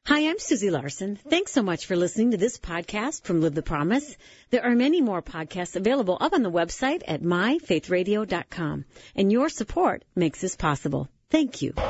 Hi, I'm Susie Larson. Thanks so much for listening to this podcast from Live the Promise. There are many more podcasts available up on the website at myfaithradio.com. And your support makes this possible. Thank you.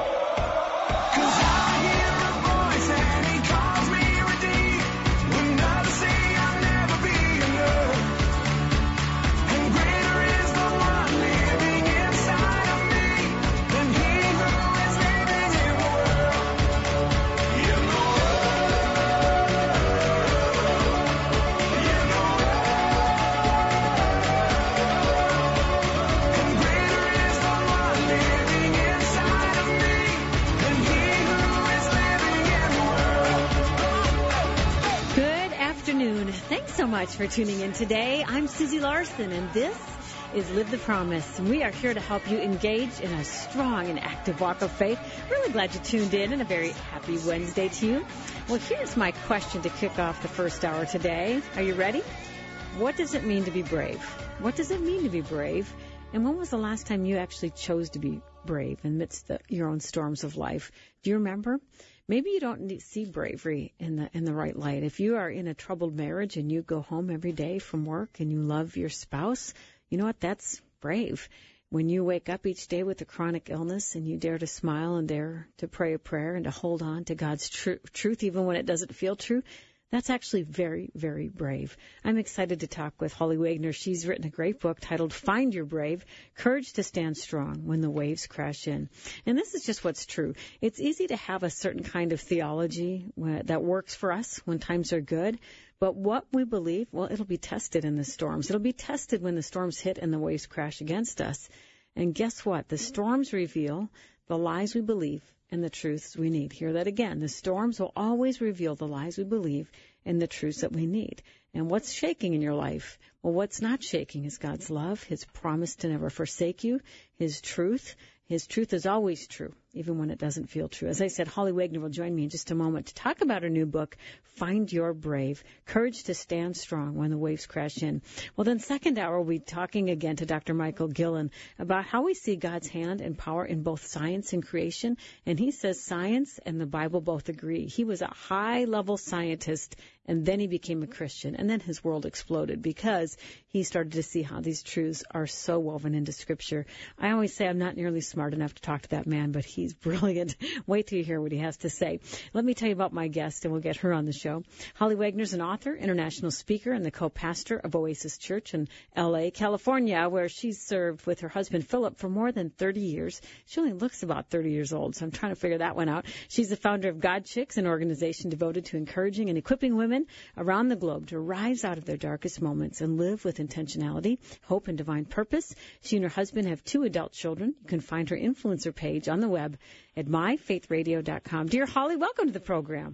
Thanks so much for tuning in today. I'm Susie Larson, and this is Live the Promise. And we are here to help you engage in a strong and active walk of faith. Really glad you tuned in, and a very happy Wednesday to you. Well, here's my question to kick off the first hour today. Are you ready? What does it mean to be brave? What does it mean to be brave? And when was the last time you actually chose to be brave amidst your own storms of life? Do you remember? Maybe you don't see bravery in the right light. If you are in a troubled marriage and you go home every day from work and you love your spouse, you know what? That's brave. When you wake up each day with a chronic illness and you dare to smile and dare to pray a prayer and to hold on to God's truth even when it doesn't feel true, that's actually very, very brave. I'm excited to talk with Holly Wagner. She's written a great book titled Find Your Brave, Courage to Stand Strong When the Waves Crash In. And this is just what's true. It's easy to have a certain kind of theology that works for us when times are good. But what we believe, well, it'll be tested in the storms. It'll be tested when the storms hit and the waves crash against us. And guess what? The storms reveal the lies we believe and the truths we need. Hear that again. The storms will always reveal the lies we believe and the truths that we need. And what's shaking in your life? Well, what's not shaking is God's love, His promise to never forsake you, His truth. His truth is always true, even when it doesn't feel true. As I said, Holly Wagner will join me in just a moment to talk about her new book, Find Your Brave, Courage to Stand Strong When the Waves Crash In. Well, then second hour, we'll be talking again to Dr. Michael Gillen about how we see God's hand and power in both science and creation. And he says science and the Bible both agree. He was a high-level scientist, and then he became a Christian. And then his world exploded because he started to see how these truths are so woven into Scripture. I always say I'm not nearly smart enough to talk to that man, but he's brilliant. Wait till you hear what he has to say. Let me tell you about my guest, and we'll get her on the show. Holly Wagner's an author, international speaker, and the co-pastor of Oasis Church in L.A., California, where she's served with her husband, Philip, for more than 30 years. She only looks about 30 years old, so I'm trying to figure that one out. She's the founder of God Chicks, an organization devoted to encouraging and equipping women around the globe to rise out of their darkest moments and live with intentionality, hope, and divine purpose. She and her husband have 2 adult children. You can find her influencer page on the web at myfaithradio.com. Dear Holly, welcome to the program.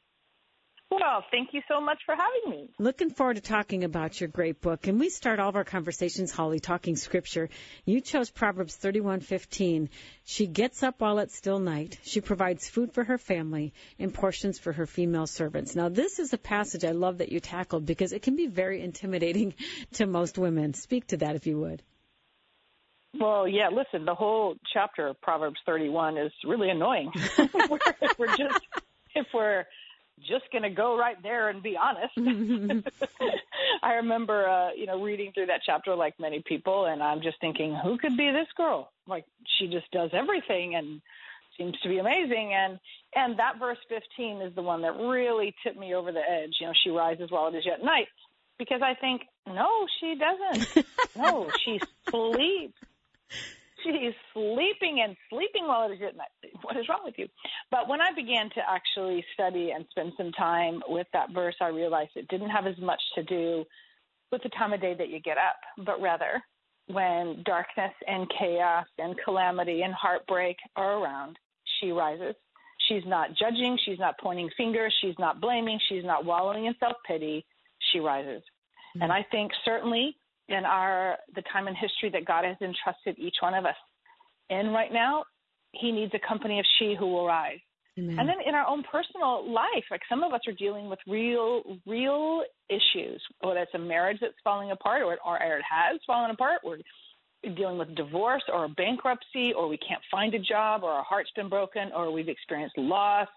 Well, thank you so much for having me. Looking forward to talking about your great book. And we start all of our conversations, Holly, talking Scripture. You chose Proverbs 31:15. She gets up while it's still night. She provides food for her family and portions for her female servants. Now, this is a passage I love that you tackled because it can be very intimidating to most women. Speak to that, if you would. Well, yeah, listen, the whole chapter of Proverbs 31 is really annoying. if we're just going to go right there and be honest. I remember, reading through that chapter like many people, and I'm just thinking, who could be this girl? Like, she just does everything and seems to be amazing. And that verse 15 is the one that really tipped me over the edge. You know, she rises while it is yet night, because I think, no, she doesn't. No, she sleeps. She's sleeping and sleeping while it is at night. What is wrong with you? But when I began to actually study and spend some time with that verse, I realized it didn't have as much to do with the time of day that you get up, but rather when darkness and chaos and calamity and heartbreak are around, she rises. She's not judging. She's not pointing fingers. She's not blaming. She's not wallowing in self-pity. She rises. Mm-hmm. And I think certainly in the time in history that God has entrusted each one of us in right now, He needs a company of she who will rise. Amen. And then in our own personal life, like some of us are dealing with real issues, whether it's a marriage that's falling apart or it has fallen apart, we're dealing with divorce or bankruptcy, or we can't find a job, or our heart's been broken, or we've experienced loss,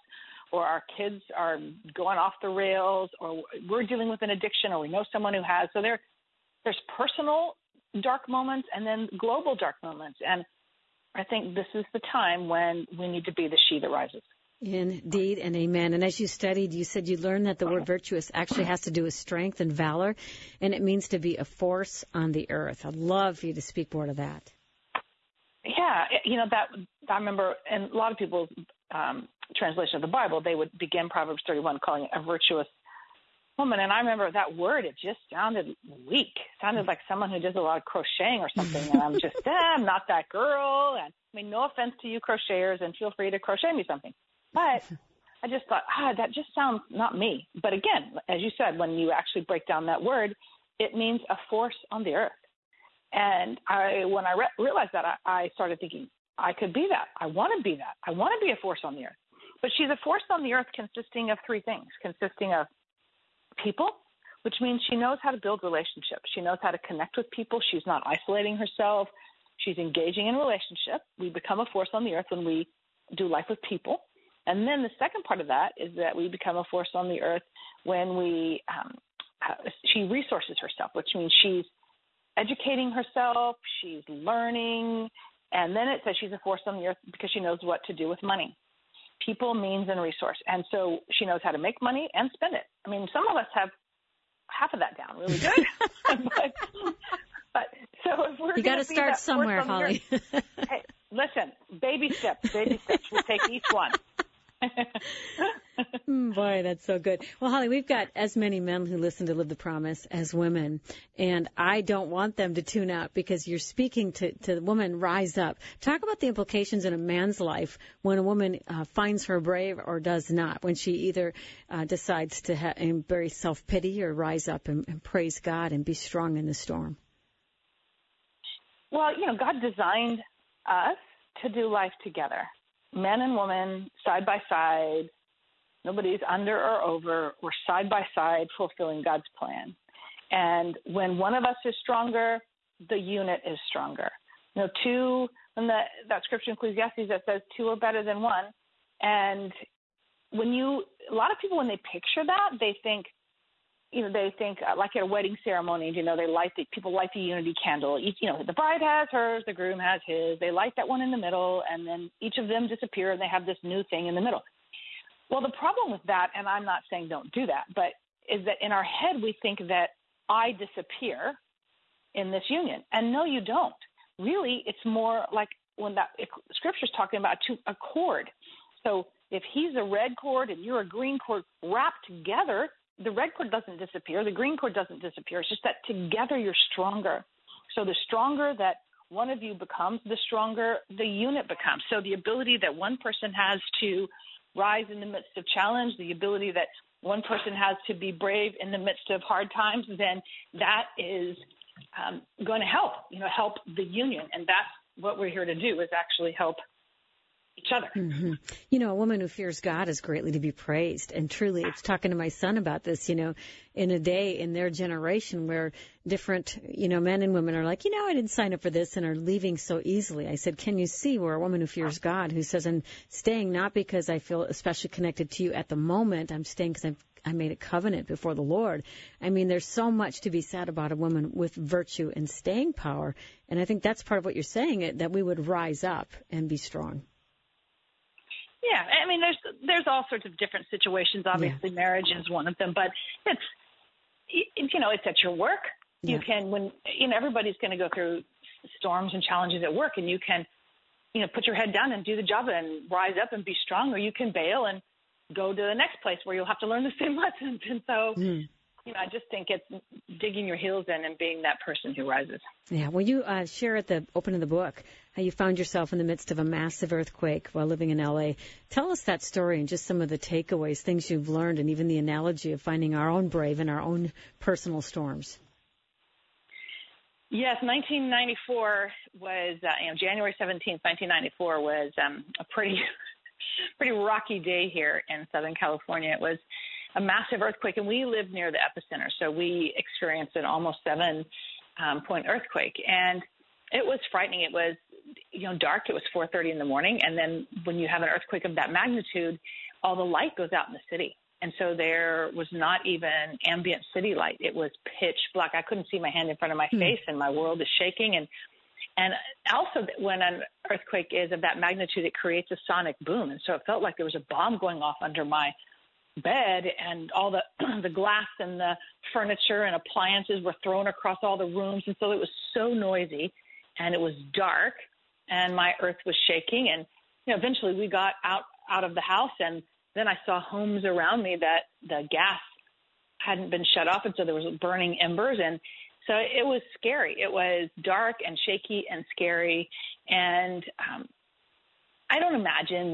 or our kids are going off the rails, or we're dealing with an addiction, or we know someone who has. So there's personal dark moments and then global dark moments. And I think this is the time when we need to be the she that rises. Indeed and amen. And as you studied, you said you learned that the word virtuous actually has to do with strength and valor, and it means to be a force on the earth. I'd love for you to speak more to that. Yeah, that I remember in a lot of people's translation of the Bible, they would begin Proverbs 31 calling it a virtuous woman. And I remember that word, it just sounded weak. It sounded like someone who does a lot of crocheting or something. And I'm just, I'm not that girl. And I mean, no offense to you crocheters, and feel free to crochet me something. But I just thought, that just sounds not me. But again, as you said, when you actually break down that word, it means a force on the earth. And when I realized that, I started thinking, I could be that. I want to be that. I want to be a force on the earth. But she's a force on the earth consisting of three things, consisting of people, which means she knows how to build relationships. She knows how to connect with people. She's not isolating herself. She's engaging in relationship. We become a force on the earth when we do life with people. And then the second part of that is that we become a force on the earth when she resources herself, which means she's educating herself, she's learning, and then it says she's a force on the earth because she knows what to do with money. People, means, and resource. And so she knows how to make money and spend it. I mean, some of us have half of that down really good. but so if we're you got to start somewhere, Holly. Hey, listen, baby steps. We take each one. Boy, that's so good. Well, Holly, we've got as many men who listen to Live the Promise as women, and I don't want them to tune out because you're speaking to the woman rise up. Talk about the implications in a man's life when a woman finds her brave or does not, when she either decides to embrace self-pity or rise up and praise God and be strong in the storm. Well, God designed us to do life together. Men and women, side by side. Nobody's under or over. We're side by side fulfilling God's plan. And when one of us is stronger, the unit is stronger. Two, in that scripture in Ecclesiastes that says two are better than one. And a lot of people, when they picture that, they think, like at a wedding ceremony, people light the unity candle. The bride has hers, the groom has his. They light that one in the middle, and then each of them disappear, and they have this new thing in the middle. Well, the problem with that, and I'm not saying don't do that, but is that in our head we think that I disappear in this union. And no, you don't. Really, it's more like when that scripture's talking about a cord. So if he's a red cord and you're a green cord wrapped together, the red cord doesn't disappear. The green cord doesn't disappear. It's just that together you're stronger. So the stronger that one of you becomes, the stronger the unit becomes. So the ability that one person has to rise in the midst of challenge, the ability that one person has to be brave in the midst of hard times, then that is going to help the union. And that's what we're here to do, is actually help each other. Mm-hmm. A woman who fears God is greatly to be praised. And truly, it's talking to my son about this, in a day in their generation where different, men and women are like, I didn't sign up for this and are leaving so easily. I said, can you see where a woman who fears God, who says, I'm staying not because I feel especially connected to you at the moment, I'm staying because I made a covenant before the Lord. I mean, there's so much to be said about a woman with virtue and staying power. And I think that's part of what you're saying, that we would rise up and be strong. Yeah, I mean, there's all sorts of different situations. Obviously, marriage is one of them, but it's at your work. You can, everybody's going to go through storms and challenges at work, and you can, put your head down and do the job and rise up and be strong, or you can bail and go to the next place where you'll have to learn the same lessons. And so, I just think it's digging your heels in and being that person who rises. Yeah. Well, you share at the open of the book how you found yourself in the midst of a massive earthquake while living in L.A. Tell us that story and just some of the takeaways, things you've learned, and even the analogy of finding our own brave in our own personal storms. Yes, 1994 was, January 17th, 1994 was a pretty rocky day here in Southern California. It was a massive earthquake, and we lived near the epicenter, so we experienced an almost 7-point earthquake, and it was frightening. It was, dark. It was 4:30 in the morning, and then when you have an earthquake of that magnitude, all the light goes out in the city. And so there was not even ambient city light. It was pitch black. I couldn't see my hand in front of my face, and my world is shaking. And also, when an earthquake is of that magnitude, it creates a sonic boom. And so it felt like there was a bomb going off under my bed, and all the the glass and the furniture and appliances were thrown across all the rooms. And so it was so noisy, and it was dark, and my earth was shaking. And eventually we got out of the house, and then I saw homes around me that the gas hadn't been shut off, and so there was burning embers. And so it was scary. It was dark and shaky and scary. And I don't imagine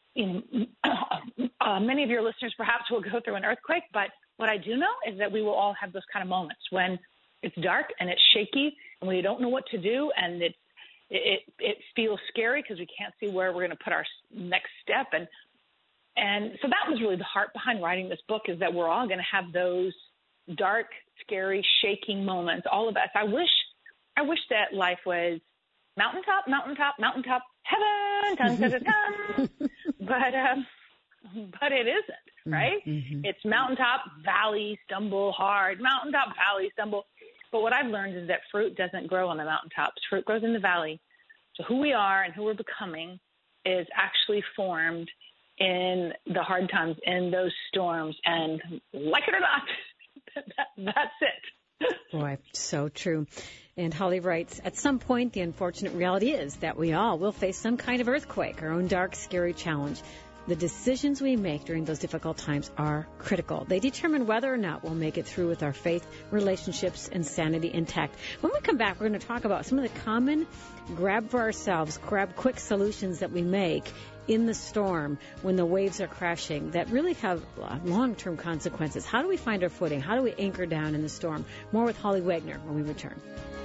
that many of your listeners perhaps will go through an earthquake, but what I do know is that we will all have those kind of moments when it's dark and it's shaky and we don't know what to do, and it feels scary because we can't see where we're going to put our next step. And so that was really the heart behind writing this book, is that we're all going to have those dark, scary, shaking moments, all of us. I wish that life was mountaintop, mountaintop, mountaintop, heaven, dun, dun, dun, dun. But it isn't, right? Mm-hmm. It's mountaintop, valley, stumble hard, mountaintop, valley, stumble. But what I've learned is that fruit doesn't grow on the mountaintops. Fruit grows in the valley. So who we are and who we're becoming is actually formed in the hard times, in those storms. And like it or not, that's it. Boy, so true. And Holly writes, at some point, the unfortunate reality is that we all will face some kind of earthquake, our own dark, scary challenge. The decisions we make during those difficult times are critical. They determine whether or not we'll make it through with our faith, relationships, and sanity intact. When we come back, we're going to talk about some of the common grab quick solutions that we make in the storm when the waves are crashing that really have long-term consequences. How do we find our footing? How do we anchor down in the storm? More with Holly Wagner when we return.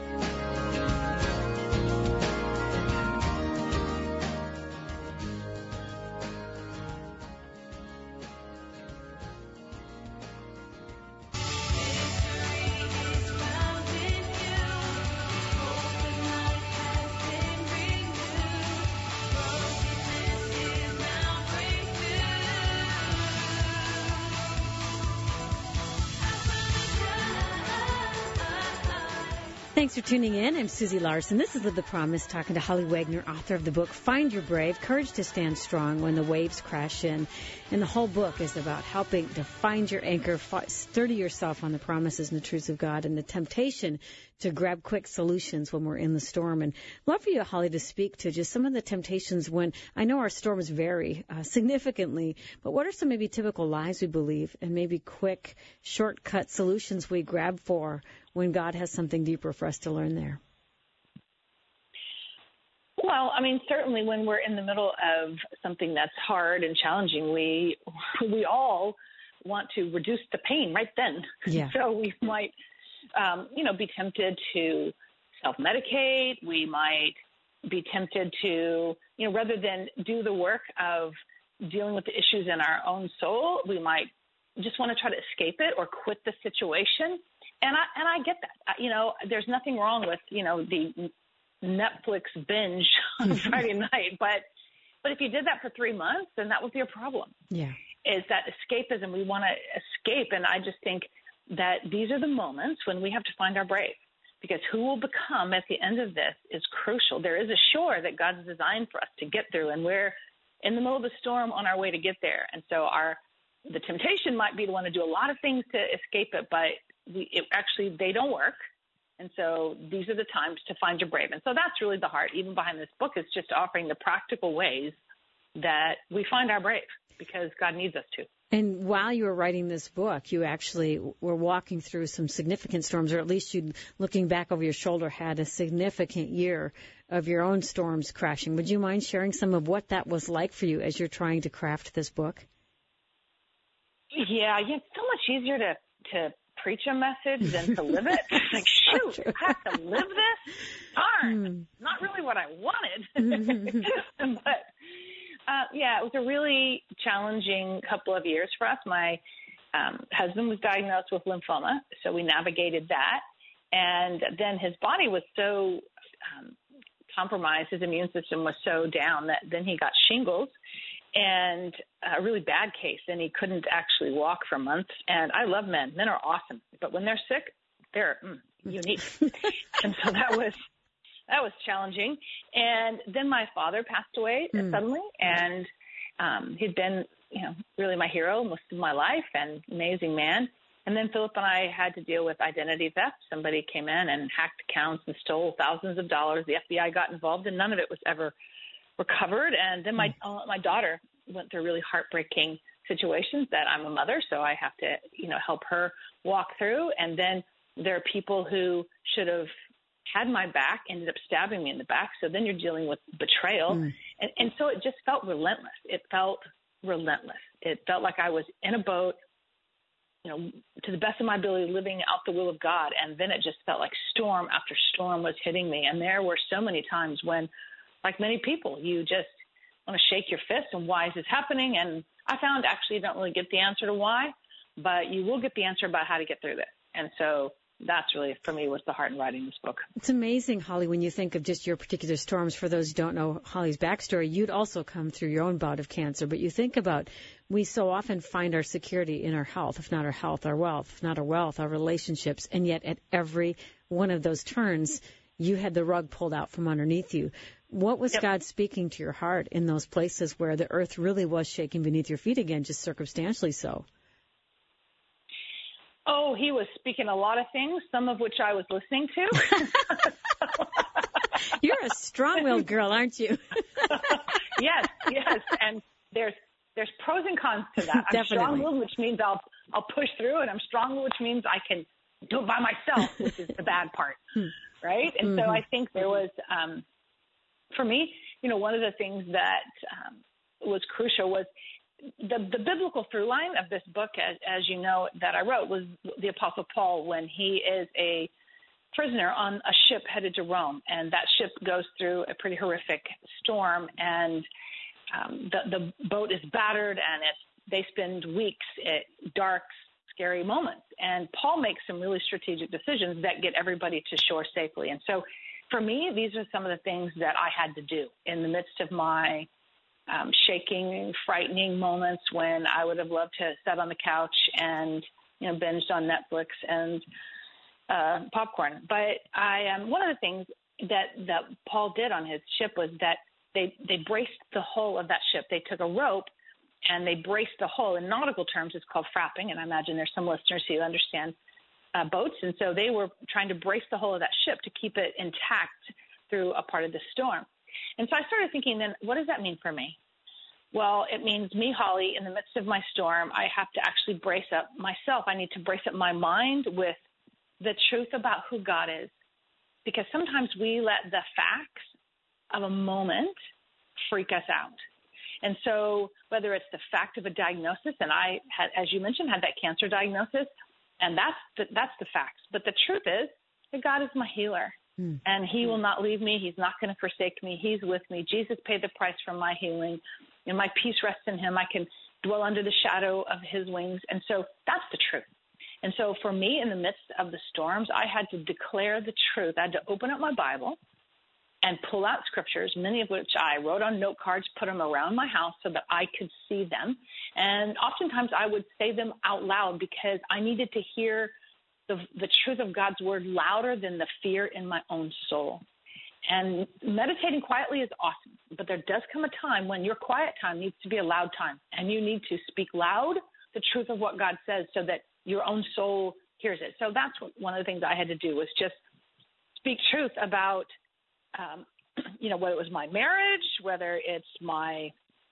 Thanks for tuning in. I'm Susie Larson. This is Live the Promise, talking to Holly Wagner, author of the book Find Your Brave, Courage to Stand Strong When the Waves Crash In. And the whole book is about helping to find your anchor, sturdy yourself on the promises and the truths of God, and the temptation to grab quick solutions when we're in the storm. And I'd love for you, Holly, to speak to just some of the temptations when I know our storms vary significantly, but what are some maybe typical lies we believe and maybe quick shortcut solutions we grab for when God has something deeper for us to learn there? Well, I mean, certainly when we're in the middle of something that's hard and challenging, we all want to reduce the pain right then. Yeah. So we might, be tempted to self-medicate. We might be tempted to, rather than do the work of dealing with the issues in our own soul, we might just want to try to escape it or quit the situation. And I get that. There's nothing wrong with, the Netflix binge on Friday night. But if you did that for 3 months, then that would be a problem. Yeah. Is that escapism. We want to escape. And I just think that these are the moments when we have to find our brave, because who will become at the end of this is crucial. There is a shore that God's designed for us to get through, and we're in the middle of the storm on our way to get there. And so the temptation might be to want to do a lot of things to escape it, but they don't work. And so these are the times to find your brave. And so that's really the heart, even behind this book, is just offering the practical ways that we find our brave, because God needs us to. And while you were writing this book, you actually were walking through some significant storms, or at least you, looking back over your shoulder, had a significant year of your own storms crashing. Would you mind sharing some of what that was like for you as you're trying to craft this book? Yeah, it's so much easier to preach a message than to live it. Like, shoot, I have to live this? Darn, not really what I wanted. But, it was a really challenging couple of years for us. My husband was diagnosed with lymphoma, so we navigated that. And then his body was so compromised, his immune system was so down that then he got shingles. and a really bad case, and he couldn't actually walk for months. And I love men. Men are awesome. But when they're sick, they're unique. And so that was challenging. And then my father passed away suddenly, and he'd been, really my hero most of my life and amazing man. And then Philip and I had to deal with identity theft. Somebody came in and hacked accounts and stole thousands of dollars. The FBI got involved, and none of it was ever recovered. And then my daughter went through really heartbreaking situations that I'm a mother, so I have to, help her walk through. And then there are people who should have had my back, ended up stabbing me in the back. So then you're dealing with betrayal. And so it just felt relentless. It felt like I was in a boat, to the best of my ability, living out the will of God. And then it just felt like storm after storm was hitting me. And there were so many times when, like many people, you just want to shake your fist and why is this happening? And I found actually you don't really get the answer to why, but you will get the answer about how to get through this. And so that's really, for me, was the heart in writing this book. It's amazing, Holly, when you think of just your particular storms. For those who don't know Holly's backstory, you'd also come through your own bout of cancer. But you think about, we so often find our security in our health, if not our health, our wealth, if not our wealth, our relationships. And yet at every one of those turns, you had the rug pulled out from underneath you. What was God speaking to your heart in those places where the earth really was shaking beneath your feet again, just circumstantially so? Oh, he was speaking a lot of things, some of which I was listening to. You're a strong-willed girl, aren't you? Yes. And there's pros and cons to that. I'm strong-willed, which means I'll push through, and I'm strong-willed, which means I can do it by myself, which is the bad part, right? And so I think there was, for me, one of the things that was crucial was the biblical through line of this book, as you know, that I wrote, was the Apostle Paul when he is a prisoner on a ship headed to Rome. And that ship goes through a pretty horrific storm, and the boat is battered, and they spend weeks at dark, scary moments. And Paul makes some really strategic decisions that get everybody to shore safely. And so for me, these are some of the things that I had to do in the midst of my shaking, frightening moments when I would have loved to sit on the couch and, binged on Netflix and popcorn. But one of the things that Paul did on his ship was that they braced the hull of that ship. They took a rope and they braced the hull. In nautical terms, it's called frapping, and I imagine there's some listeners who understand boats. And so they were trying to brace the hull of that ship to keep it intact through a part of the storm. And so I started thinking, then, what does that mean for me? Well, it means me, Holly, in the midst of my storm, I have to actually brace up myself. I need to brace up my mind with the truth about who God is. Because sometimes we let the facts of a moment freak us out. And so whether it's the fact of a diagnosis, and I had, as you mentioned, had that cancer diagnosis, and that's the facts. But the truth is that God is my healer. And he will not leave me. He's not going to forsake me. He's with me. Jesus paid the price for my healing, and my peace rests in him. I can dwell under the shadow of his wings. And so that's the truth. And so for me, in the midst of the storms, I had to declare the truth. I had to open up my Bible and pull out scriptures, many of which I wrote on note cards, put them around my house so that I could see them. And oftentimes I would say them out loud because I needed to hear the truth of God's word louder than the fear in my own soul. And meditating quietly is awesome, but there does come a time when your quiet time needs to be a loud time, and you need to speak loud the truth of what God says so that your own soul hears it. So that's one of the things I had to do, was just speak truth about, whether it was my marriage, whether it's my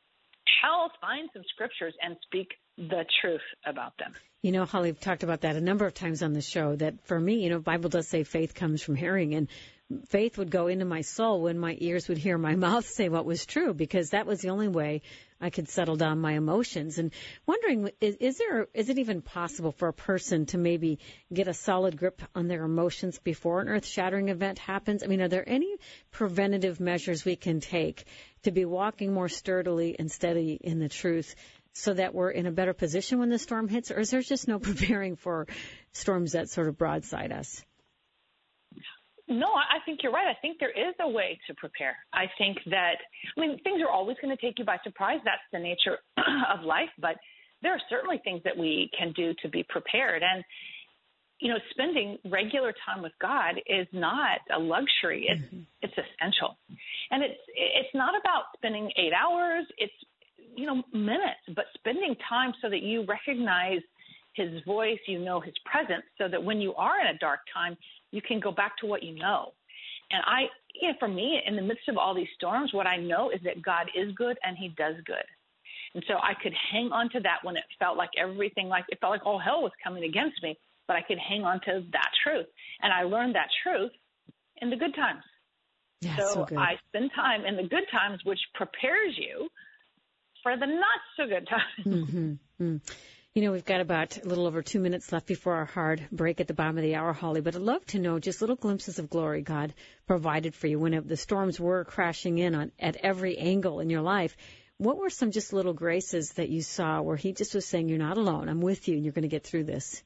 health, find some scriptures and speak the truth about them. Holly, we've talked about that a number of times on the show, that for me, the Bible does say faith comes from hearing, and faith would go into my soul when my ears would hear my mouth say what was true, because that was the only way I could settle down my emotions. And wondering, is it even possible for a person to maybe get a solid grip on their emotions before an earth-shattering event happens? I mean, are there any preventative measures we can take to be walking more sturdily and steady in the truth so that we're in a better position when the storm hits? Or is there just no preparing for storms that sort of broadside us? No, I think you're right. I think there is a way to prepare. I think that, things are always going to take you by surprise. That's the nature of life. But there are certainly things that we can do to be prepared. And, spending regular time with God is not a luxury. It's essential. And it's not about spending 8 hours. It's, minutes, but spending time so that you recognize his voice, his presence, so that when you are in a dark time, you can go back to what you know. And for me, in the midst of all these storms, what I know is that God is good and he does good. And so I could hang on to that when it felt like it felt like all hell was coming against me, but I could hang on to that truth. And I learned that truth in the good times. Yeah, so good. I spend time in the good times, which prepares you for the not so good times. Mm-hmm. We've got about a little over 2 minutes left before our hard break at the bottom of the hour, Holly. But I'd love to know just little glimpses of glory God provided for you when the storms were crashing in at every angle in your life. What were some just little graces that you saw where he just was saying, you're not alone, I'm with you, and you're going to get through this?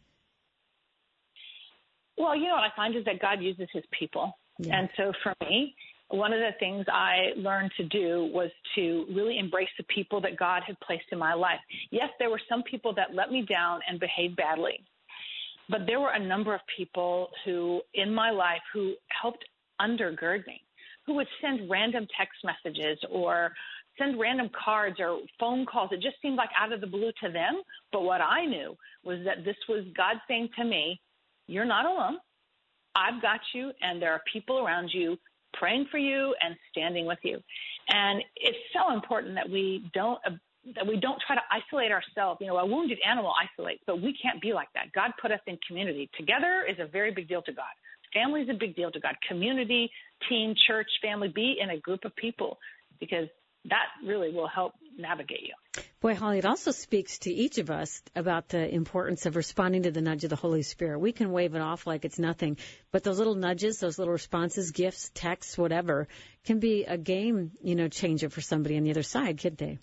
Well, what I find is that God uses his people. Yeah. And so for me, one of the things I learned to do was to really embrace the people that God had placed in my life. Yes, there were some people that let me down and behaved badly, but there were a number of people in my life who helped undergird me, who would send random text messages or send random cards or phone calls. It just seemed like out of the blue to them. But what I knew was that this was God saying to me, you're not alone. I've got you, and there are people around you praying for you and standing with you. And it's so important that we don't try to isolate ourselves. A wounded animal isolates, but we can't be like that. God put us in community. Together is a very big deal to God. Family is a big deal to God. Community, team, church, family, be in a group of people, because that really will help navigate you. Boy, Holly, it also speaks to each of us about the importance of responding to the nudge of the Holy Spirit. We can wave it off like it's nothing, but those little nudges, those little responses, gifts, texts, whatever, can be a game, changer for somebody on the other side, can't they?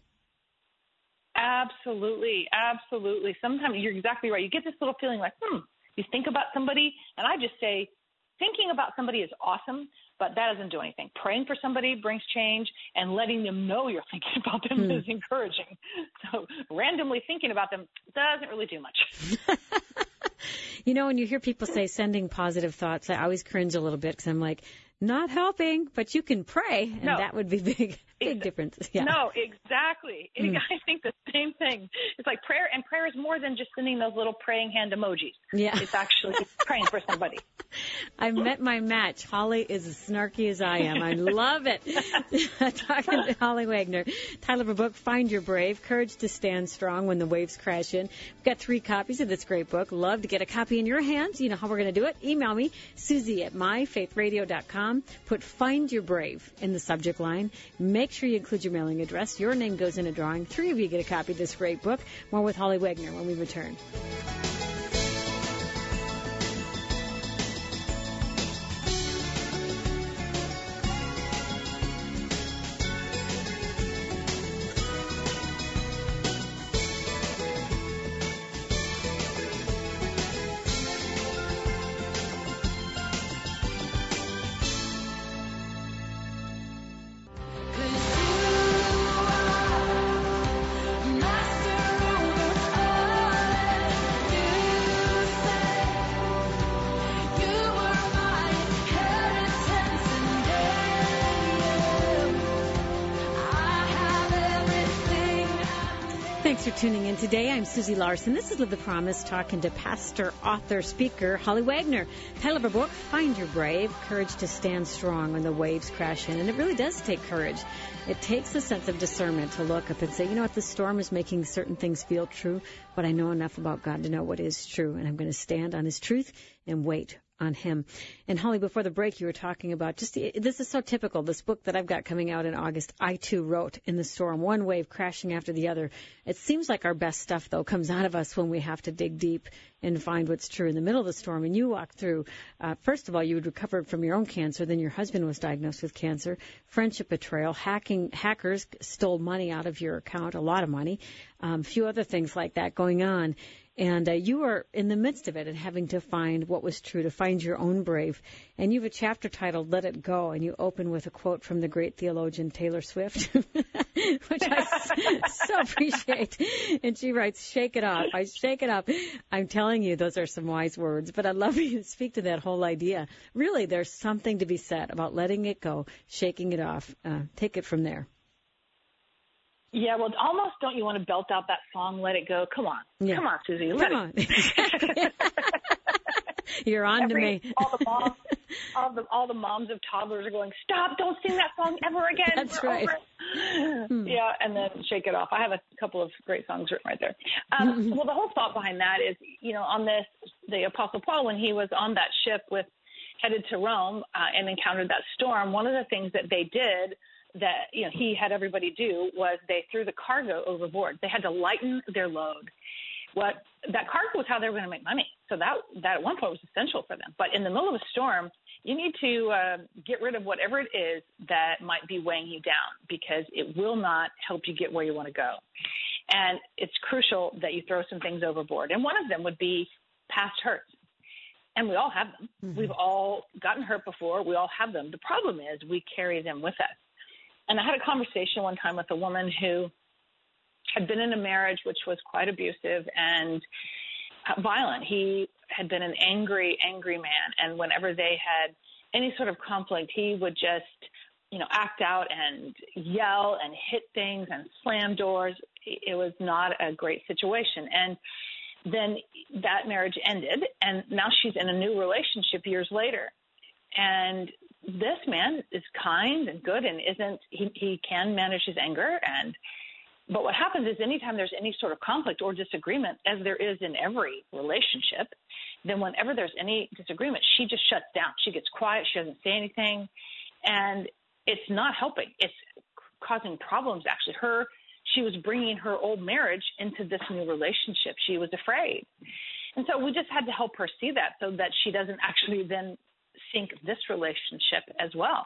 Absolutely, absolutely. Sometimes you're exactly right. You get this little feeling like, you think about somebody, and I just say, thinking about somebody is awesome, but that doesn't do anything. Praying for somebody brings change, and letting them know you're thinking about them is encouraging. So randomly thinking about them doesn't really do much. When you hear people say sending positive thoughts, I always cringe a little bit because I'm like, not helping, but you can pray, and that would be big difference. Yeah. No, exactly. I think the same thing. It's like prayer, and prayer is more than just sending those little praying hand emojis. Yeah. It's actually praying for somebody. I've met my match. Holly is as snarky as I am. I love it. Talking to Holly Wagner. Title of her book, Find Your Brave, Courage to Stand Strong When the Waves Crash In. We've got 3 copies of this great book. Love to get a copy in your hands. You know how we're going to do it. Email me, Susie@myfaithradio.com. Put Find Your Brave in the subject line. Make sure you include your mailing address. Your name goes in a drawing. 3 of you get a copy of this great book. More with Holly Wagner when we return. Thanks for tuning in today. I'm Susie Larson. This is Live the Promise, talking to pastor, author, speaker Holly Wagner. Title of her book, Find Your Brave, Courage to Stand Strong When the Waves Crash In. And it really does take courage. It takes a sense of discernment to look up and say, the storm is making certain things feel true, but I know enough about God to know what is true, and I'm going to stand on his truth and wait on him. And Holly, before the break, you were talking about this is so typical. This book that I've got coming out in August, I too wrote in the storm, one wave crashing after the other. It seems like our best stuff, though, comes out of us when we have to dig deep and find what's true in the middle of the storm. And you walked through, first of all, you had recovered from your own cancer. Then your husband was diagnosed with cancer, friendship betrayal, hackers stole money out of your account, a lot of money, a few other things like that going on. And you were in the midst of it and having to find what was true, to find your own brave. And you have a chapter titled Let It Go, and you open with a quote from the great theologian Taylor Swift, which I so appreciate. And she writes, shake it off. I shake it off. I'm telling you, those are some wise words, but I'd love you to speak to that whole idea. Really, there's something to be said about letting it go, shaking it off. Take it from there. Yeah, well, almost don't you want to belt out that song, Let It Go? Come on. Yeah. Come on, Susie. Come on. Exactly. You're on to me. All the moms of toddlers are going, stop, don't sing that song ever again. That's right. Yeah, and then shake it off. I have a couple of great songs written right there. Well, the whole thought behind that is, on this, the Apostle Paul, when he was on that ship headed to Rome and encountered that storm, one of the things that they did that he had everybody do was they threw the cargo overboard. They had to lighten their load. That cargo was how they were going to make money. So that at one point was essential for them. But in the middle of a storm, you need to get rid of whatever it is that might be weighing you down, because it will not help you get where you want to go. And it's crucial that you throw some things overboard. And one of them would be past hurts. And we all have them. Mm-hmm. We've all gotten hurt before. We all have them. The problem is we carry them with us. And I had a conversation one time with a woman who had been in a marriage which was quite abusive and violent. He had been an angry, angry man. And whenever they had any sort of conflict, he would just, act out and yell and hit things and slam doors. It was not a great situation. And then that marriage ended, and now she's in a new relationship years later. And this man is kind and good and he can manage his anger. But what happens is anytime there's any sort of conflict or disagreement, as there is in every relationship, then whenever there's any disagreement, she just shuts down. She gets quiet. She doesn't say anything. And it's not helping. It's causing problems, actually. She was bringing her old marriage into this new relationship. She was afraid. And so we just had to help her see that so that she doesn't actually then sink this relationship as well.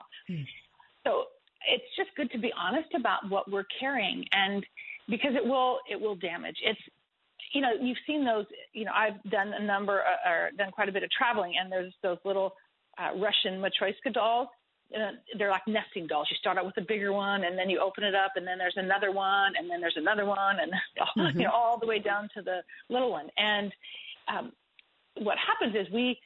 So it's just good to be honest about what we're carrying, and because it will damage. It's, you've seen those, I've done done quite a bit of traveling, and there's those little Russian Matryoshka dolls. They're like nesting dolls. You start out with a bigger one, and then you open it up, and then there's another one, and then there's another one, and all the way down to the little one. And what happens is we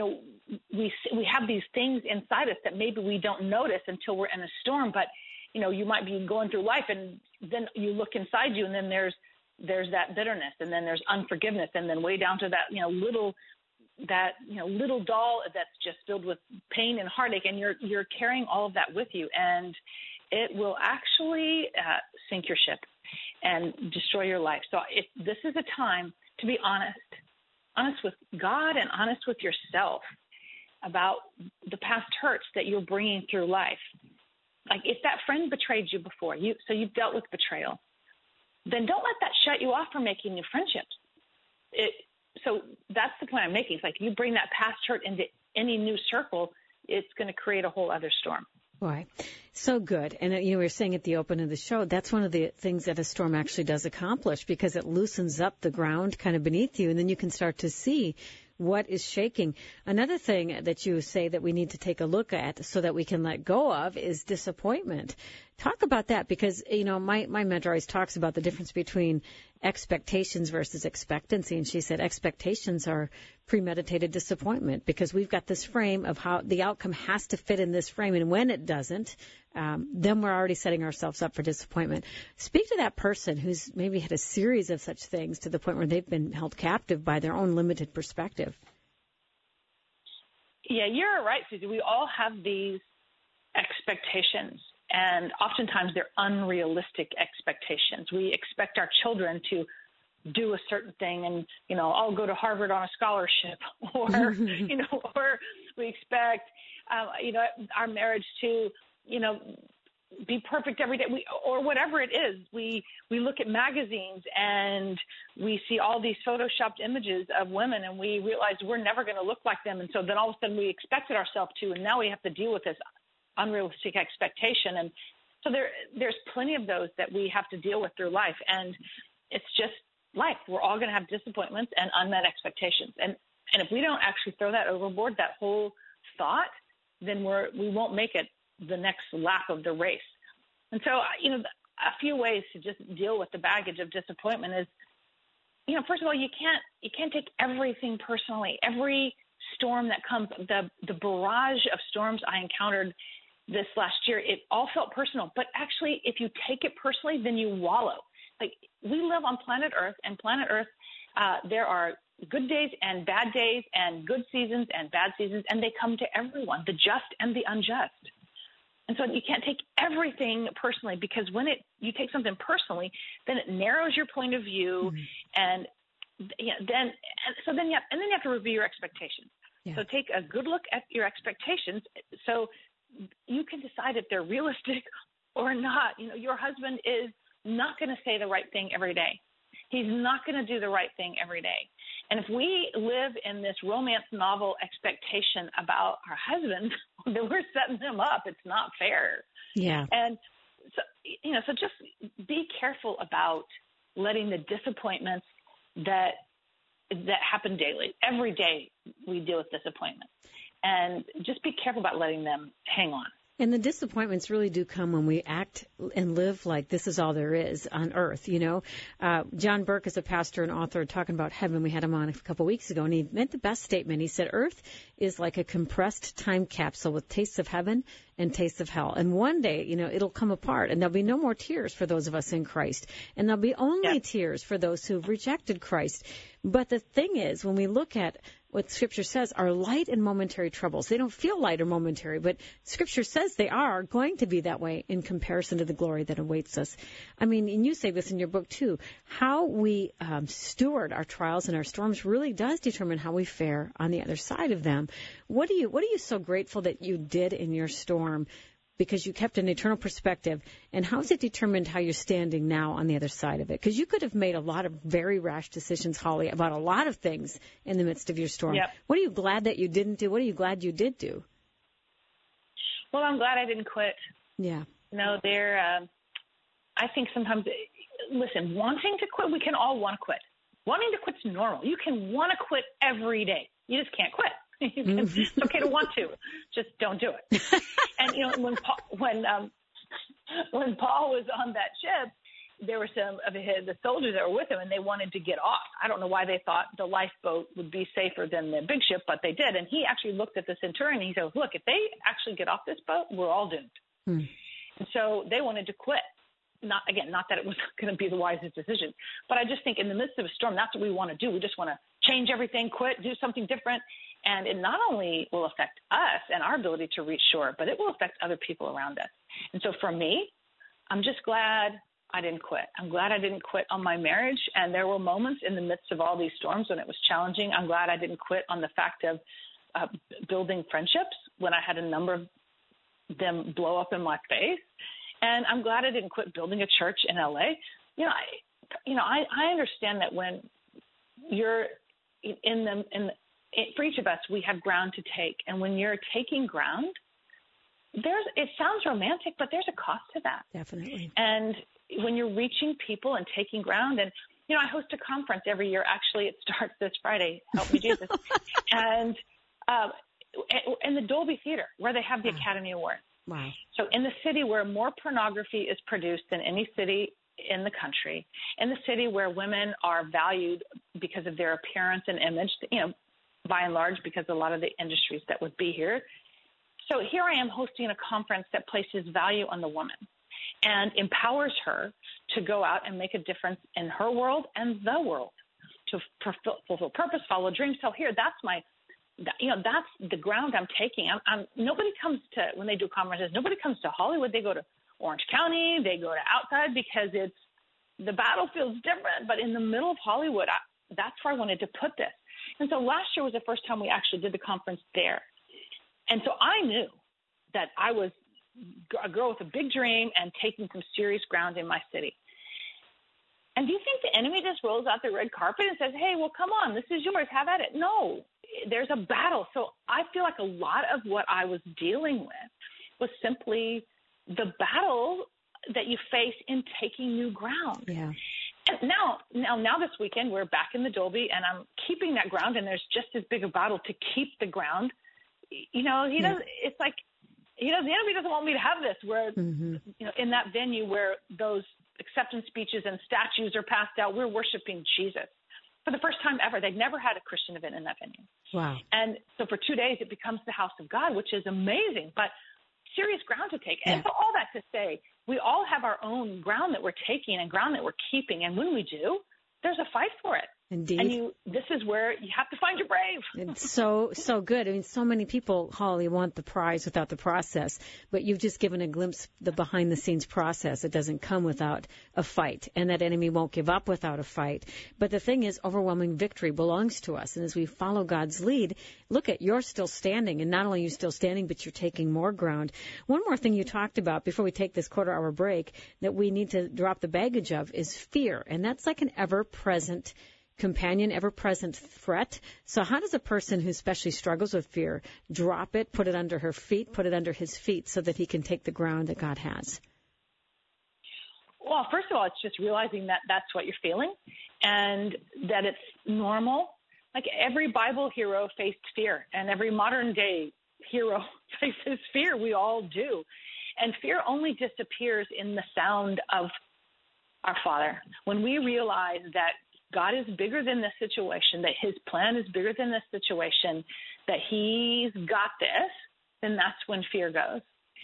have these things inside us that maybe we don't notice until we're in a storm. But you might be going through life, and then you look inside you, and then there's that bitterness, and then there's unforgiveness, and then way down to that little doll that's just filled with pain and heartache, and you're carrying all of that with you, and it will actually sink your ship and destroy your life. So this is a time to be honest with God and honest with yourself about the past hurts that you're bringing through life. Like if that friend betrayed you before, so you've dealt with betrayal, then don't let that shut you off from making new friendships. So that's the point I'm making. It's like you bring that past hurt into any new circle, it's going to create a whole other storm. Boy, so good. And we were saying at the open of the show, that's one of the things that a storm actually does accomplish, because it loosens up the ground kind of beneath you, and then you can start to see what is shaking. Another thing that you say that we need to take a look at so that we can let go of is disappointment. Talk about that, because, my mentor always talks about the difference between expectations versus expectancy. And she said expectations are premeditated disappointment, because we've got this frame of how the outcome has to fit in this frame. And when it doesn't, then we're already setting ourselves up for disappointment. Speak to that person who's maybe had a series of such things to the point where they've been held captive by their own limited perspective. Yeah, you're right, Susie. We all have these expectations, and oftentimes they're unrealistic expectations. We expect our children to do a certain thing and, I'll go to Harvard on a scholarship, or, or we expect, our marriage to, be perfect every day, or whatever it is. We look at magazines and we see all these photoshopped images of women, and we realize we're never going to look like them. And so then all of a sudden we expected ourselves to, and now we have to deal with this unrealistic expectation. And so there's plenty of those that we have to deal with through life. And it's just life. We're all going to have disappointments and unmet expectations. And if we don't actually throw that overboard, that whole thought, then we won't make it the next lap of the race. And so, a few ways to just deal with the baggage of disappointment is, first of all, you can't take everything personally. Every storm that comes, the barrage of storms I encountered this last year, it all felt personal. But actually, if you take it personally, then you wallow. Like, we live on planet Earth, and planet Earth, there are good days and bad days and good seasons and bad seasons, and they come to everyone, the just and the unjust. And so you can't take everything personally, because when you take something personally, then it narrows your point of view, and then you have to review your expectations. Yeah. So take a good look at your expectations, so you can decide if they're realistic or not. Your husband is not going to say the right thing every day. He's not going to do the right thing every day. And if we live in this romance novel expectation about our husbands, then we're setting them up. It's not fair. Yeah. And so just be careful about letting the disappointments that happen daily. Every day we deal with disappointment. And just be careful about letting them hang on. And the disappointments really do come when we act and live like this is all there is on earth, John Burke is a pastor and author talking about heaven. We had him on a couple of weeks ago, and he made the best statement. He said, Earth is like a compressed time capsule with tastes of heaven and tastes of hell. And one day, it'll come apart, and there'll be no more tears for those of us in Christ. And there'll be only tears for those who've rejected Christ. But the thing is, when we look at what Scripture says are light and momentary troubles, they don't feel light or momentary, but Scripture says they are going to be that way in comparison to the glory that awaits us. I mean, and you say this in your book too, how we steward our trials and our storms really does determine how we fare on the other side of them. What are you so grateful that you did in your storm, because you kept an eternal perspective, and how has it determined how you're standing now on the other side of it? Because you could have made a lot of very rash decisions, Holly, about a lot of things in the midst of your storm. Yep. What are you glad that you didn't do? What are you glad you did do? Well, I'm glad I didn't quit. Yeah. I think sometimes, listen, wanting to quit, we can all want to quit. Wanting to quit's normal. You can want to quit every day. You just can't quit. It's okay to want to, just don't do it. And when Paul was on that ship, there were some of the soldiers that were with him, and they wanted to get off. I don't know why they thought the lifeboat would be safer than the big ship, but they did. And he actually looked at the centurion, and he said, "Look, if they actually get off this boat, we're all doomed." And so they wanted to quit. Not that it was going to be the wisest decision, but I just think in the midst of a storm, that's what we want to do. We just want to change everything, quit, do something different. And it not only will affect us and our ability to reach shore, but it will affect other people around us. And so for me, I'm just glad I didn't quit. I'm glad I didn't quit on my marriage. And there were moments in the midst of all these storms when it was challenging. I'm glad I didn't quit on the fact of building friendships when I had a number of them blow up in my face. And I'm glad I didn't quit building a church in LA. I understand that when you're for each of us, we have ground to take. And when you're taking ground, it sounds romantic, but there's a cost to that. Definitely. And when you're reaching people and taking ground, and, I host a conference every year. Actually, it starts this Friday. Help me, Jesus. And in the Dolby Theater, where they have the Academy Award. Wow. So in the city where more pornography is produced than any city in the country, in the city where women are valued because of their appearance and image, by and large, because a lot of the industries that would be here. So here I am hosting a conference that places value on the woman and empowers her to go out and make a difference in her world and the world, to fulfill purpose, follow dreams. So here, that's the ground I'm taking. Nobody comes to, when they do conferences, nobody comes to Hollywood. They go to Orange County. They go to outside because the battlefield's different. But in the middle of Hollywood, that's where I wanted to put this. And so last year was the first time we actually did the conference there. And so I knew that I was a girl with a big dream and taking some serious ground in my city. And do you think the enemy just rolls out the red carpet and says, hey, well, come on, this is yours, have at it? No, there's a battle. So I feel like a lot of what I was dealing with was simply the battle that you face in taking new ground. Yeah. And now this weekend, we're back in the Dolby, and I'm keeping that ground, and there's just as big a battle to keep the ground. You know, he does. It's like, the enemy doesn't want me to have this, where, in that venue where those acceptance speeches and statues are passed out, we're worshiping Jesus. For the first time ever, they'd never had a Christian event in that venue. Wow. And so for 2 days, it becomes the house of God, which is amazing, but serious ground to take. And so all that to say, we all have our own ground that we're taking and ground that we're keeping. And when we do, there's a fight for it. Indeed. And this is where you have to find your brave. It's so good. I mean, so many people, Holly, want the prize without the process, but you've just given a glimpse of the behind-the-scenes process. It doesn't come without a fight, and that enemy won't give up without a fight. But the thing is, overwhelming victory belongs to us, and as we follow God's lead, look at, you're still standing, and not only are you still standing, but you're taking more ground. One more thing you talked about before we take this quarter-hour break that we need to drop the baggage of is fear, and that's like an ever-present companion, ever-present threat. So how does a person who especially struggles with fear drop it, put it under her feet, put it under his feet so that he can take the ground that God has? Well, first of all, it's just realizing that that's what you're feeling and that it's normal. Like every Bible hero faced fear, and every modern day hero faces fear. We all do. And fear only disappears in the sound of our Father. When we realize that God is bigger than this situation, that his plan is bigger than this situation, that he's got this, then that's when fear goes.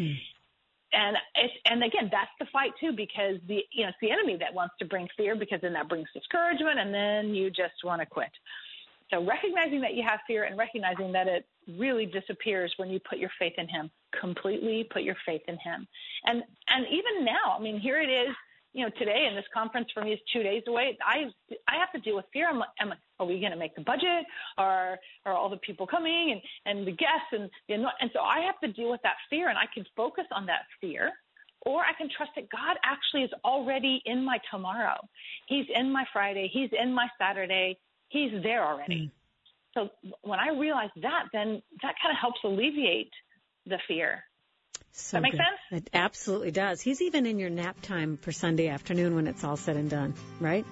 And again, that's the fight too, because it's the enemy that wants to bring fear, because then that brings discouragement, and then you just want to quit. So recognizing that you have fear and recognizing that it really disappears when you put your faith in him, completely put your faith in him. And even now, I mean, here it is. Today, and this conference for me is 2 days away. I have to deal with fear. I'm like, are we going to make the budget? Are all the people coming and the guests? And so I have to deal with that fear, and I can focus on that fear, or I can trust that God actually is already in my tomorrow. He's in my Friday. He's in my Saturday. He's there already. So when I realize that, then that kind of helps alleviate the fear. So that make sense? It absolutely does. He's even in your nap time for Sunday afternoon when it's all said and done, right?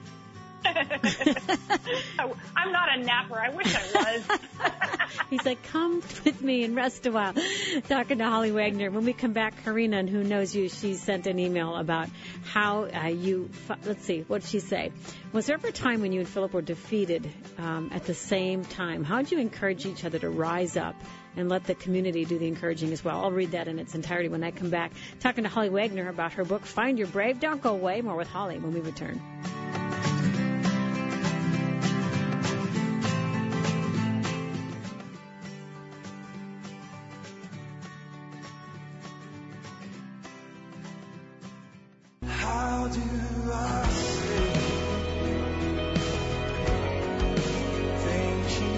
I'm not a napper. I wish I was. He's like, come with me and rest a while. Talking to Holly Wagner. When we come back, Karina, who knows you, she sent an email about how let's see, what did she say? Was there ever a time when you and Philip were defeated at the same time? How did you encourage each other to rise up and let the community do the encouraging as well? I'll read that in its entirety when I come back. Talking to Holly Wagner about her book, Find Your Brave. Don't go away. More with Holly when we return. How do I say thank you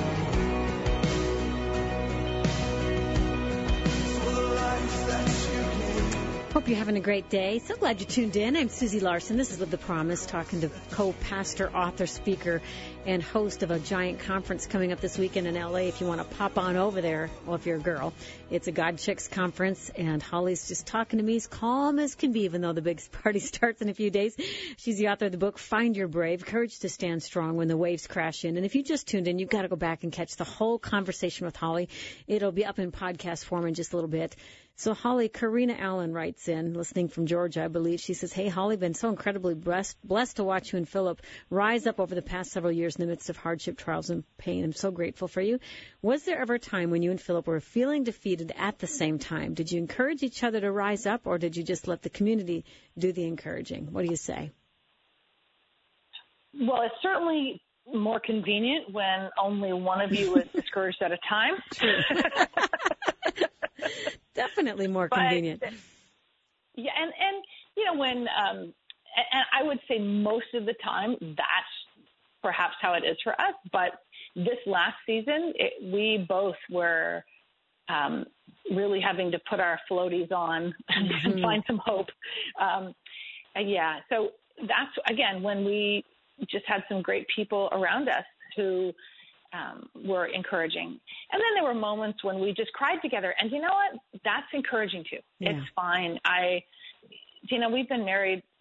for the life that you gave? Hope you're having a great day. So glad you tuned in. I'm Susie Larson. This is Live the Promise, talking to co-pastor, author, speaker, and host of a giant conference coming up this weekend in L.A. If you want to pop on over there, well, if you're a girl, it's a God Chicks conference, and Holly's just talking to me as calm as can be, even though the big party starts in a few days. She's the author of the book, Find Your Brave, Courage to Stand Strong When the Waves Crash In. And if you just tuned in, you've got to go back and catch the whole conversation with Holly. It'll be up in podcast form in just a little bit. So, Holly, Karina Allen writes in, listening from Georgia, I believe. She says, hey, Holly, been so incredibly blessed to watch you and Philip rise up over the past several years in the midst of hardship, trials, and pain. I'm so grateful for you. Was there ever a time when you and Philip were feeling defeated at the same time? Did you encourage each other to rise up, or did you just let the community do the encouraging? What do you say? Well, it's certainly more convenient when only one of you is discouraged at a time. Definitely more convenient. Yeah, and when and I would say most of the time that's perhaps how it is for us. But this last season, we both were really having to put our floaties on and find some hope. So that's, again, when we just had some great people around us who were encouraging. And then there were moments when we just cried together. And you know what? That's encouraging too. Yeah. It's fine. We've been married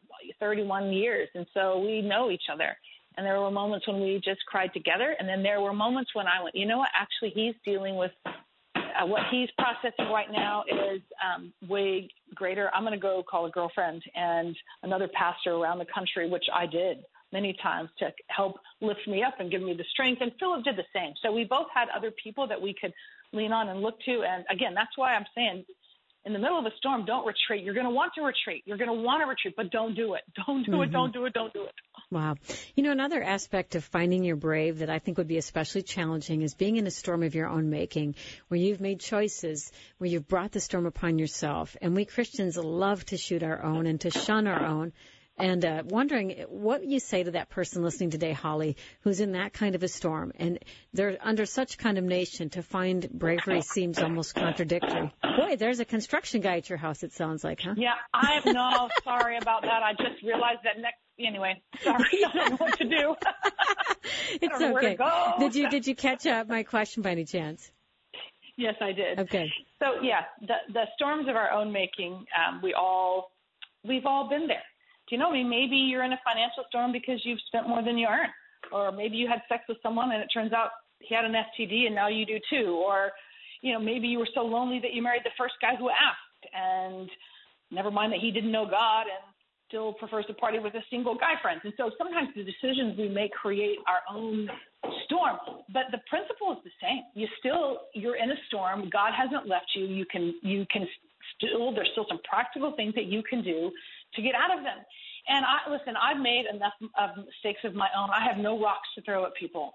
31 years. And so we know each other. And there were moments when we just cried together. And then there were moments when I went, you know what, actually he's dealing with what he's processing right now is way greater. I'm going to go call a girlfriend and another pastor around the country, which I did many times to help lift me up and give me the strength. And Philip did the same. So we both had other people that we could lean on and look to. And again, that's why I'm saying in the middle of a storm, don't retreat. You're going to want to retreat. You're going to want to retreat, but don't do it. Don't do it. Don't do it. Don't do it. Wow. You know, another aspect of finding your brave that I think would be especially challenging is being in a storm of your own making, where you've made choices, where you've brought the storm upon yourself. And we Christians love to shoot our own and to shun our own. And wondering what you say to that person listening today, Holly, who's in that kind of a storm. And they're under such condemnation. To find bravery seems almost contradictory. Boy, there's a construction guy at your house, it sounds like, huh? Yeah, sorry about that. I just realized that anyway, sorry, I don't know what to do. It's okay. Where to go. Did you catch up my question by any chance? Yes, I did. Okay. So, yeah, the storms of our own making, we've all been there. Do you know, maybe you're in a financial storm because you've spent more than you earn, or maybe you had sex with someone and it turns out he had an STD and now you do too, or, you know, maybe you were so lonely that you married the first guy who asked, and never mind that he didn't know God and still prefers to party with his single guy friends. And so sometimes the decisions we make create our own storm, but the principle is the same. You're in a storm. God hasn't left you. You can there's still some practical things that you can do to get out of them. And I've made enough of mistakes of my own. I have no rocks to throw at people.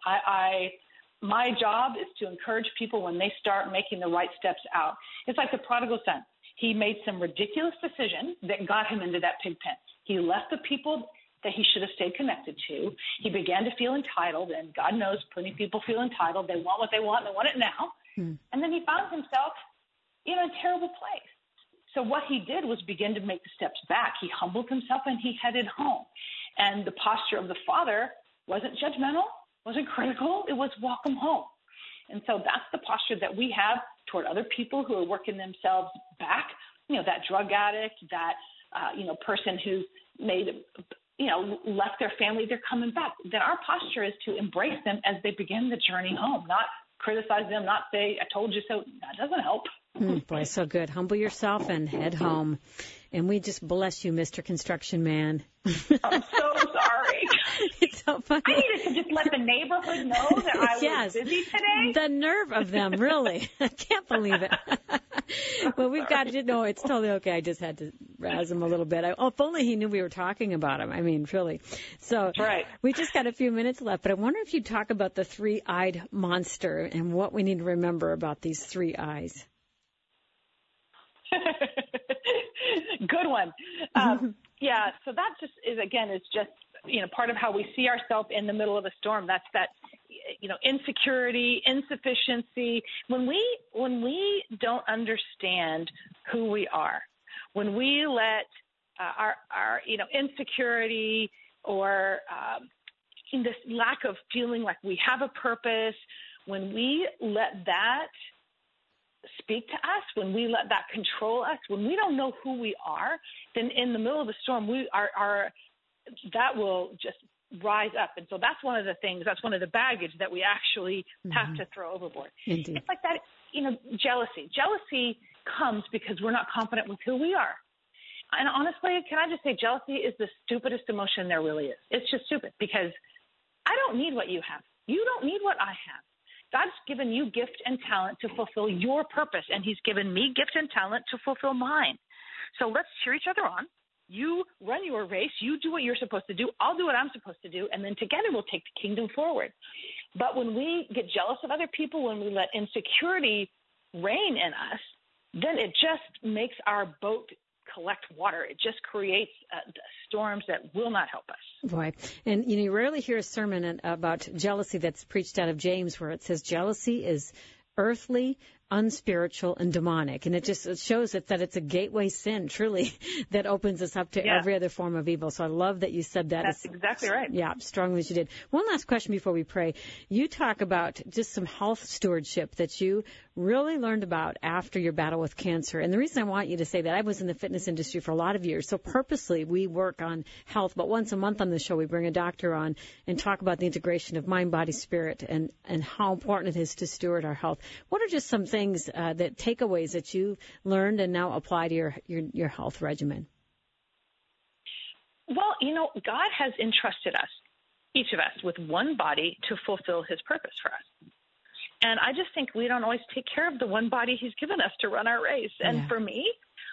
My job is to encourage people when they start making the right steps out. It's like the prodigal son. He made some ridiculous decision that got him into that pig pen. He left the people that he should have stayed connected to. He began to feel entitled, and God knows plenty of people feel entitled. They want what they want, and they want it now. And then he found himself in a terrible place. So what he did was begin to make the steps back. He humbled himself and he headed home. And the posture of the father wasn't judgmental, wasn't critical. It was welcome home. And so that's the posture that we have toward other people who are working themselves back. You know, that drug addict, that, person who left their family, they're coming back. Then our posture is to embrace them as they begin the journey home, not criticize them, not say, I told you so. That doesn't help. Boy, so good. Humble yourself and head home. And we just bless you, Mr. Construction Man. I'm so sorry. It's so funny. I needed to just let the neighborhood know that I was busy today. The nerve of them, really. I can't believe it. Well, we've got to know it's totally okay. I just had to razz him a little bit. If only he knew we were talking about him. I mean, really. So right. We just got a few minutes left, but I wonder if you'd talk about the three-eyed monster and what we need to remember about these three eyes. Good one. Yeah, so that just is part of how we see ourselves in the middle of a storm. That's that, insecurity, insufficiency. When we don't understand who we are, when we let our insecurity or in this lack of feeling like we have a purpose, when we let that speak to us, when we let that control us, when we don't know who we are, then in the middle of the storm, that will just rise up. And so that's one of the things, that's one of the baggage that we actually have to throw overboard. Indeed. It's like that, jealousy. Jealousy comes because we're not confident with who we are. And honestly, can I just say jealousy is the stupidest emotion there really is. It's just stupid because I don't need what you have. You don't need what I have. God's given you gift and talent to fulfill your purpose, and he's given me gift and talent to fulfill mine. So let's cheer each other on. You run your race. You do what you're supposed to do. I'll do what I'm supposed to do, and then together we'll take the kingdom forward. But when we get jealous of other people, when we let insecurity reign in us, then it just makes our boat collect water. It just creates storms that will not help us. Boy, and you rarely hear a sermon about jealousy that's preached out of James where it says jealousy is earthly, unspiritual and demonic. And it shows that it's a gateway sin, truly, that opens us up to every other form of evil. So I love that you said that. That's exactly right. Yeah, strongly as you did. One last question before we pray. You talk about just some health stewardship that you really learned about after your battle with cancer. And the reason I want you to say that, I was in the fitness industry for a lot of years. So purposely we work on health, but once a month on the show we bring a doctor on and talk about the integration of mind, body, spirit, and how important it is to steward our health. What are just some things, that takeaways that you learned and now apply to your health regimen? Well, God has entrusted us, each of us, with one body to fulfill his purpose for us. And I just think we don't always take care of the one body he's given us to run our race. And for me,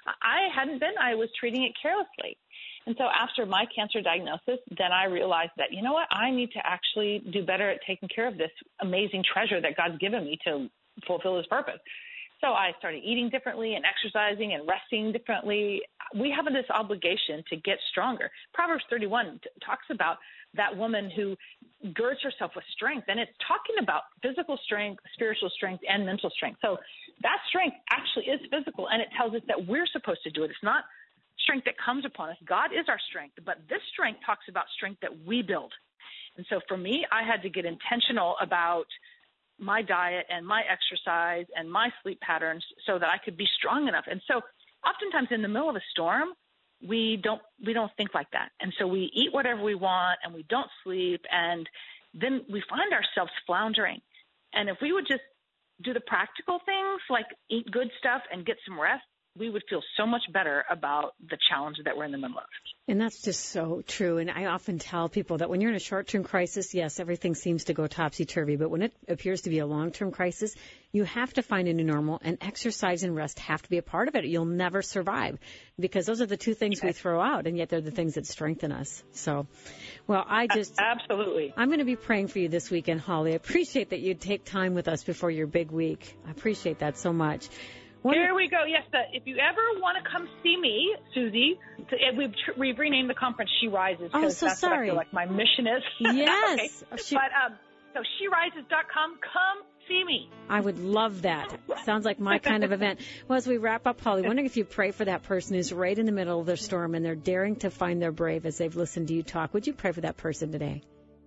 I was treating it carelessly. And so after my cancer diagnosis, then I realized that, you know what, I need to actually do better at taking care of this amazing treasure that God's given me to fulfill his purpose. So I started eating differently and exercising and resting differently. We have this obligation to get stronger. Proverbs 31 talks about that woman who girds herself with strength, and it's talking about physical strength, spiritual strength, and mental strength. So that strength actually is physical, and it tells us that we're supposed to do it. It's not strength that comes upon us. God is our strength, but this strength talks about strength that we build. And so for me, I had to get intentional about my diet and my exercise and my sleep patterns so that I could be strong enough. And so oftentimes in the middle of a storm, we don't think like that. And so we eat whatever we want and we don't sleep, and then we find ourselves floundering. And if we would just do the practical things like eat good stuff and get some rest, we would feel so much better about the challenge that we're in the middle of. And that's just so true. And I often tell people that when you're in a short-term crisis, yes, everything seems to go topsy-turvy. But when it appears to be a long-term crisis, you have to find a new normal, and exercise and rest have to be a part of it. You'll never survive, because those are the two things we throw out, and yet they're the things that strengthen us. So, well, Absolutely. I'm going to be praying for you this weekend, Holly. I appreciate that you'd take time with us before your big week. I appreciate that so much. Here we go. Yes, if you ever want to come see me, Susie, we've renamed the conference She Rises, because that's what I feel like my mission is. Yes. Okay. So SheRises.com, come see me. I would love that. Sounds like my kind of event. Well, as we wrap up, Holly, wondering if you pray for that person who's right in the middle of their storm and they're daring to find their brave as they've listened to you talk. Would you pray for that person today?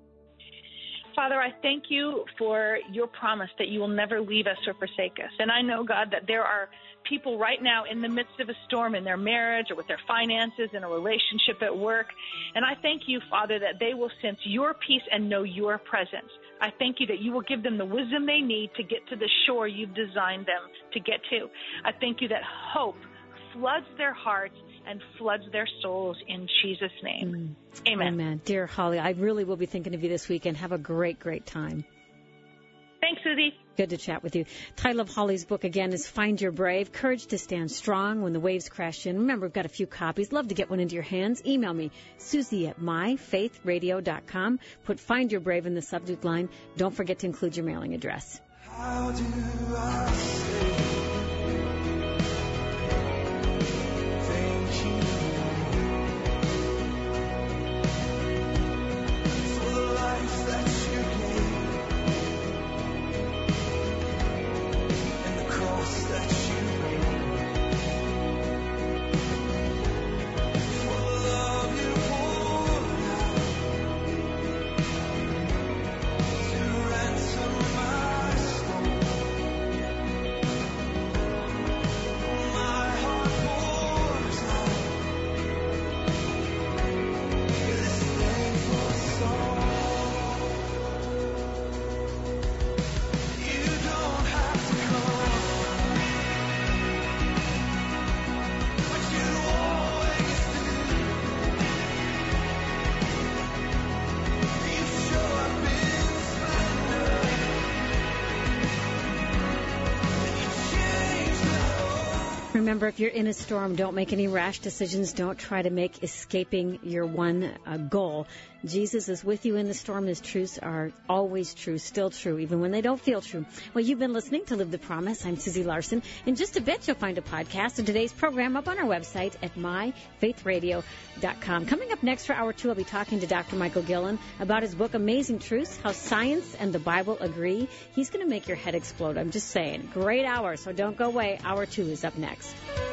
Father, I thank you for your promise that you will never leave us or forsake us. And I know, God, that there are people right now in the midst of a storm in their marriage or with their finances, in a relationship at work. And I thank you, Father, that they will sense your peace and know your presence. I thank you that you will give them the wisdom they need to get to the shore you've designed them to get to. I thank you that hope floods their hearts and floods their souls in Jesus' name. Amen. Amen. Dear Holly, I really will be thinking of you this weekend. Have a great, great time. Thanks, Susie. Good to chat with you. Title of Holly's book, again, is Find Your Brave, Courage to Stand Strong When the Waves Crash In. Remember, we've got a few copies. Love to get one into your hands. Email me, Susie@myfaithradio.com. Put Find Your Brave in the subject line. Don't forget to include your mailing address. How do I say thank you for the life that you gave and the cross that you bore, for the love you poured out to ransom my soul. My heart pours out this thankful song. You don't have to come, but you always do. You show up in splendor, and you change the whole. Remember, if you're in a storm, don't make any rash decisions. Don't try to make escaping your one goal Jesus is with you in the storm. His truths are always true, still true, even when they don't feel true. Well, you've been listening to Live the Promise. I'm Susie Larson. In just a bit, you'll find a podcast of today's program up on our website at myfaithradio.com. Coming up next for Hour 2, I'll be talking to Dr. Michael Gillen about his book, Amazing Truths, How Science and the Bible Agree. He's going to make your head explode. I'm just saying. Great hour, so don't go away. Hour 2 is up next.